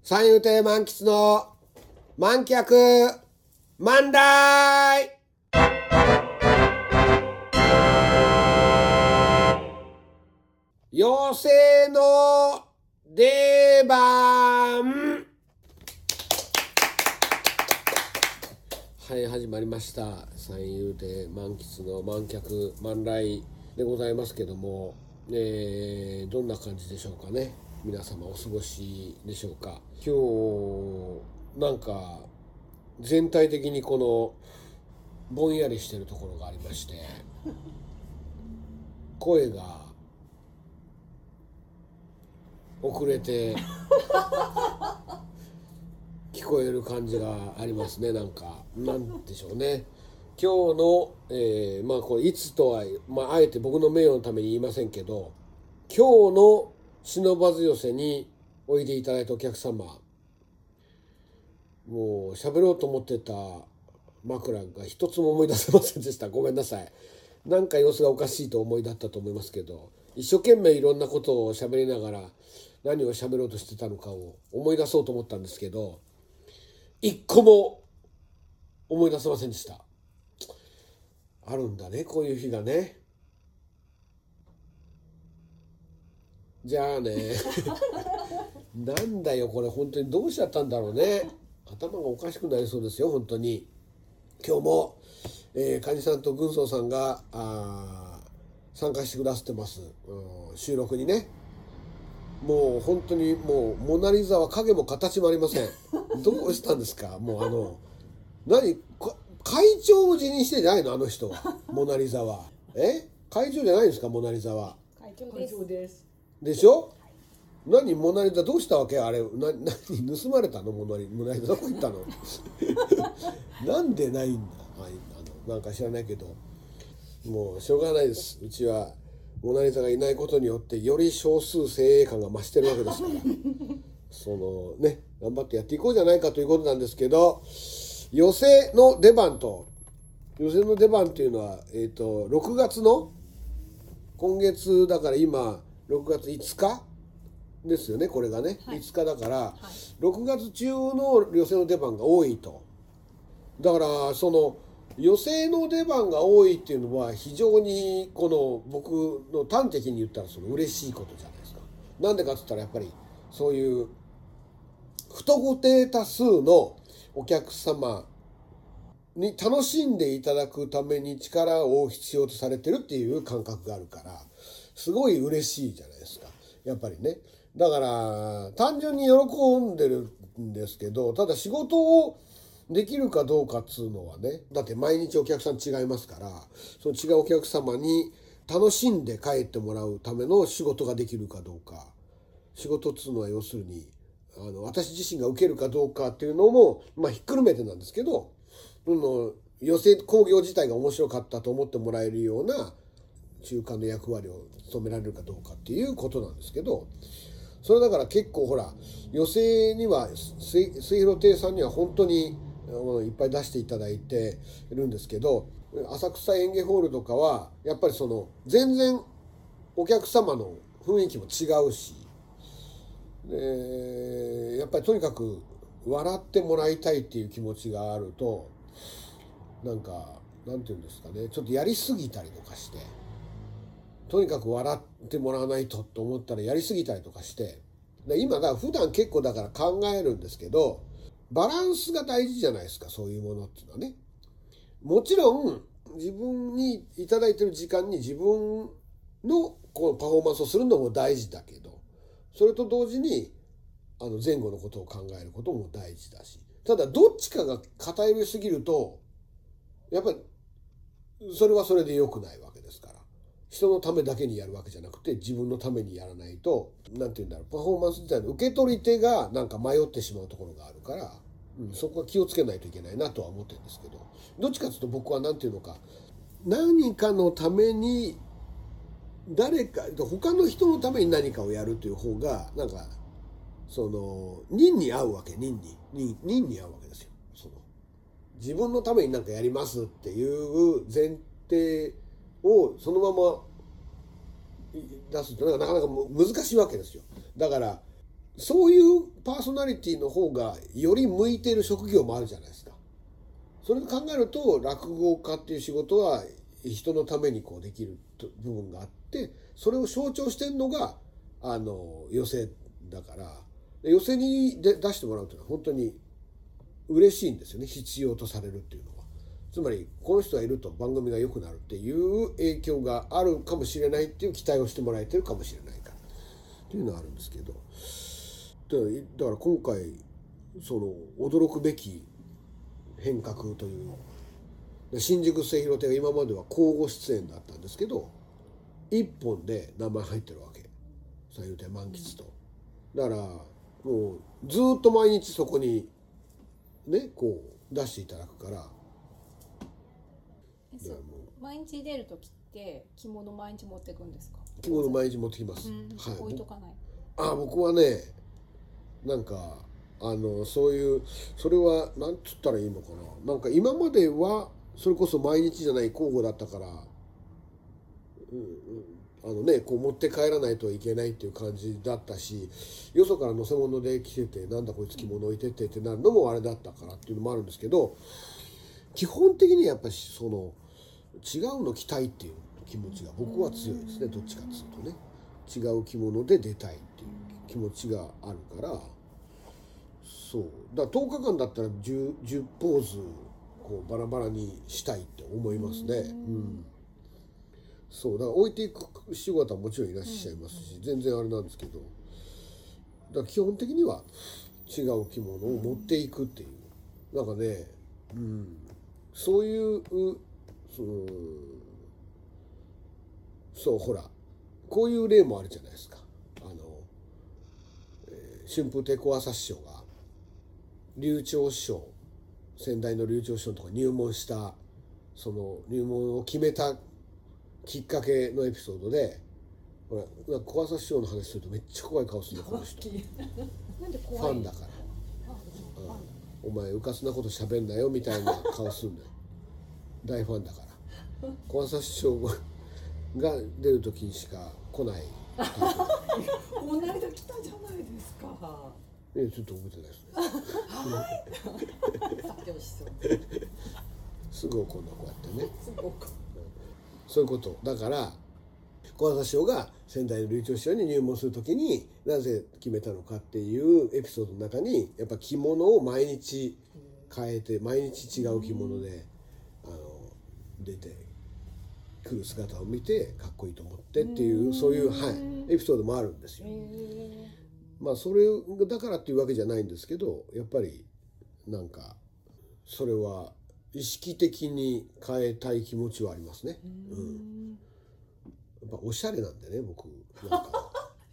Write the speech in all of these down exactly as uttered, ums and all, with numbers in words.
三遊亭満喫の満脚満来。妖精の出番。はい、始まりました。三遊亭満喫の満脚満来でございますけども、えー、どんな感じでしょうかね。皆様お過ごしでしょうか。今日なんか全体的にこのぼんやりしてるところがありまして、声が遅れて聞こえる感じがありますね。なんかなんでしょうね。今日の、えー、まあこれいつとは、まあ、あえて僕の名誉のために言いませんけど、今日の忍ばず寄せにおいでいただいたお客様、もう喋ろうと思ってた枕が一つも思い出せませんでした。ごめんなさい。なんか様子がおかしいと思いだったと思いますけど、一生懸命いろんなことを喋りながら何を喋ろうとしてたのかを思い出そうと思ったんですけど、一個も思い出せませんでした。あるんだね、こういう日がね。じゃあねなんだよこれ、本当にどうしちゃったんだろうね。頭がおかしくなりそうですよ本当に。今日も、えー、カニさんと軍曹さんがあ参加してくださってます、うん、収録にね。もう本当にもうモナリザは影も形もありませんどうしたんですか。もうあの何会長を辞任してんじゃないのあの人は。モナリザはえ会長じゃないんですか。モナリザは会長です。会長です。 でしょ。何モナリザどうしたわけあれ。な何盗まれたの。モナリモナリザどこ行ったのなんでないんだ。はい、あのなんか知らないけど、もうしょうがないです。うちはモナリザがいないことによってより少数精鋭感が増してるわけですからそのね、頑張ってやっていこうじゃないかということなんですけど、寄席の出番と寄席の出番というのは、えーと、ろくがつの今月だから今ろくがついつかですよね。これがね、はい、いつかだから、はい、ろくがつ中の寄席の出番が多いと。だからその寄席の出番が多いっていうのは非常にこの僕の端的に言ったらその嬉しいことじゃないですか。なんでかって言ったらやっぱりそういう不特定多数のお客様に楽しんでいただくために力を必要とされてるっていう感覚があるからすごい嬉しいじゃないですかやっぱりね。だから単純に喜んでるんですけど、ただ仕事をできるかどうかっつうのはね、だって毎日お客さん違いますから、その違うお客様に楽しんで帰ってもらうための仕事ができるかどうか、仕事っつうのは要するにあの私自身が受けるかどうかっていうのもまあひっくるめてなんですけど、その寄席興行自体が面白かったと思ってもらえるような中間の役割を務められるかどうかっていうことなんですけど、それだから結構ほら寄席には末広亭さんには本当にいっぱい出していただいてるんですけど、浅草演芸ホールとかはやっぱりその全然お客様の雰囲気も違うし、でやっぱりとにかく笑ってもらいたいっていう気持ちがあると、なんかなんていうんですかね、ちょっとやりすぎたりとかして、とにかく笑ってもらわないとと思ったらやりすぎたりとかして、で今だから普段結構だから考えるんですけど、バランスが大事じゃないですか、そういうものっていうのはね。もちろん自分にいただいてる時間に自分のこのパフォーマンスをするのも大事だけど、それと同時にあの前後のことを考えることも大事だし、ただどっちかが偏りすぎるとやっぱりそれはそれで良くないわけですから、人のためだけにやるわけじゃなくて自分のためにやらないと、なんて言うんだろう、パフォーマンス自体の受け取り手がなんか迷ってしまうところがあるから、うん、そこは気をつけないといけないなとは思ってるんですけど、どっちかというと僕はなんていうのか、何かのために誰か他の人のために何かをやるという方がなんかその任に合うわけ、任に任任に合うわけですよ。その自分のために何かやりますっていう前提をそのまま出すってのはなかなか難しいわけですよ。だからそういうパーソナリティの方がより向いている職業もあるじゃないですか。それで考えると落語家っていう仕事は人のためにこうできる部分があって、それを象徴してるのがあの寄席だから、寄席にで出してもらうというのは本当に嬉しいんですよね。必要とされるっていうのは、つまりこの人がいると番組が良くなるっていう影響があるかもしれないっていう期待をしてもらえてるかもしれないからっていうのはあるんですけど、だから今回その驚くべき変革という、新宿末広亭が今までは交互出演だったんですけど、一本で名前入ってるわけ、三遊亭満喫と。だからもうずっと毎日そこにねこう出していただくから。 そう、毎日出る時って着物毎日持っていくんですか？ 着物毎日持ってきます、 うん、はい、置いとかない。 あ、僕はね、なんかあのそういうそれはなんつったらいいのかな、なんか今まではそれこそ毎日じゃない交互だったから、うんうん、あのねこう持って帰らないといけないっていう感じだったし、よそから乗せ物で来ててなんだこいつ着物置いてってってなるのもあれだったからっていうのもあるんですけど、基本的にやっぱりその違うの着たいっていう気持ちが僕は強いですね。どっちかっていうとね、違う着物で出たいっていう気持ちがあるから、そうだからとおかかんだったら 10, 10ポーズこうバラバラにしたいって思いますね。うん、そうだから置いていく仕事はもちろんいらっしゃいますし、全然あれなんですけど、だから基本的には違う着物を持っていくっていう、なんかね、うん、そういうそのそうほらこういう例もあるじゃないですか。あの、えー、春風亭小朝師匠が柳朝師匠、先代の柳朝師匠のところに入門した、その入門を決めたきっかけのエピソードで、ほら小朝師匠の話するとめっちゃ怖い顔するのこの人。 なんで怖い？ ファンだから、うん、お前うかつなこと喋んなよみたいな顔するんだよ。大ファンだから。小朝師匠が出る時にしか来ない。 この間来たじゃないですか。 え、ちょっと覚えてないですね。すぐ怒るのこうやってね。そういうことだから、小朝師匠が先代の柳朝師匠に入門するときになぜ決めたのかっていうエピソードの中に、やっぱ着物を毎日変えて毎日違う着物であの出てくる姿を見てかっこいいと思ってっていう、そういう、はい、エピソードもあるんですよ。まあそれだからっていうわけじゃないんですけど、やっぱりなんかそれは意識的に変えたい気持ちはありますね。うん、やっぱおしゃれなんでね、僕なんか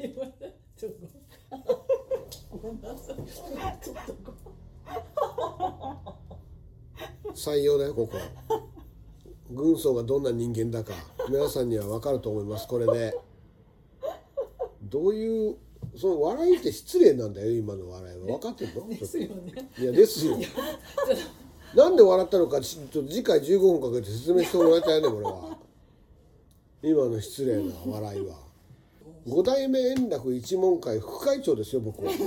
採用だよここ。軍曹がどんな人間だか皆さんには分かると思います。これでどういうその笑いって失礼なんだよ、今の笑いは。分かってんの？ ですよね。 いやですよ。なんで笑ったのかちょっと次回じゅうごふんかけて説明してもらいたいね、これは。今の失礼な笑いは。五代目円楽一門会副会長ですよ、僕は。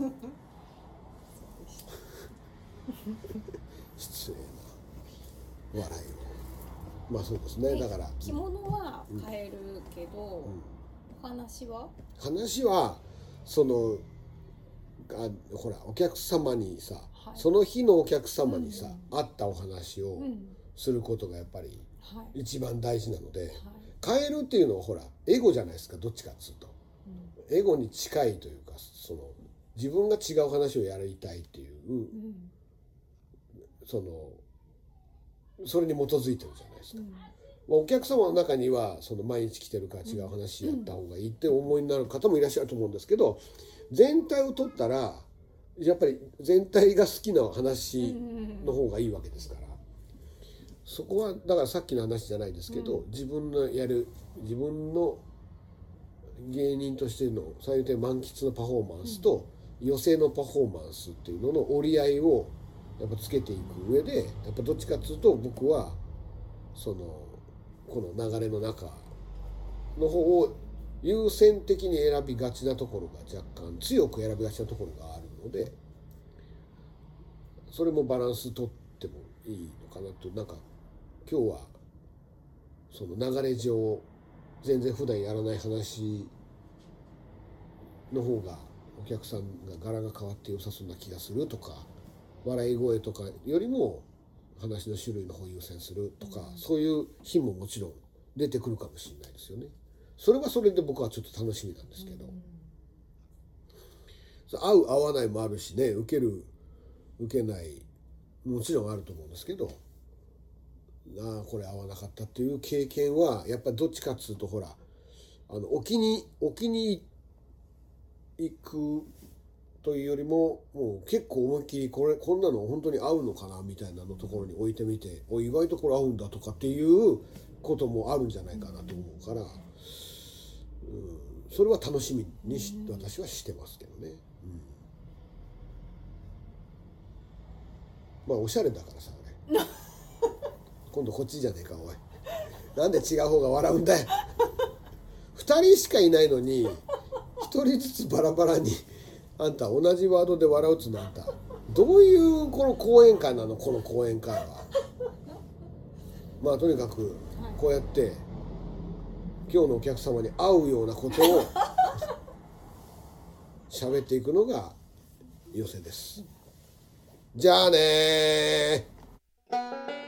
失礼な笑いを。まあそうですね。だから着物は変えるけど、うんうん、お話は話はそのあほらお客様にさ、はい、その日のお客様にさ、うん、合ったお話をすることがやっぱり一番大事なので、はい、変えるっていうのはほらエゴじゃないですか、どっちかっつうと、うん、エゴに近いというか、その自分が違う話をやりたいっていう、うん、そのそれに基づいてるじゃないですか。うん、まあ、お客様の中にはその毎日来てるから違う話やった方がいいって思いになる方もいらっしゃると思うんですけど、全体を取ったらやっぱり全体が好きな話の方がいいわけですから、そこはだからさっきの話じゃないですけど、自分のやる自分の芸人としての三遊亭満喫のパフォーマンスと寄席のパフォーマンスっていうのの折り合いをやっぱつけていく上で、やっぱどっちかっていうと僕はそのこの流れの中の方を優先的に選びがちなところが若干強く選びがちなところがあるので、それもバランス取ってもいいのかなと。なんか今日はその流れ上全然普段やらない話の方がお客さんが柄が変わって良さそうな気がするとか、笑い声とかよりも話の種類の方を優先するとか、そういう日ももちろん出てくるかもしれないですよね。それはそれで僕はちょっと楽しみなんですけど、合う合わないもあるしね、受ける受けないもちろんあると思うんですけど、ああこれ合わなかったっていう経験はやっぱりどっちかっつうと、ほらあの置きに置きに行くというよりも、もう結構思いっきりこれこんなの本当に合うのかなみたいなのところに置いてみて、お意外とこれ合うんだとかっていうこともあるんじゃないかなと思うから、うん、それは楽しみにし私はしてますけどね、うん、まあおしゃれだからさ俺今度こっちじゃねえかおい、なんで違う方が笑うんだよふたりしかいないのにひとりずつバラバラにあんた同じワードで笑うっつうの、あんたどういうこの講演会なの、この講演会は。まあとにかくこうやって今日のお客様に合うようなことを喋っていくのが寄席です。じゃあねー。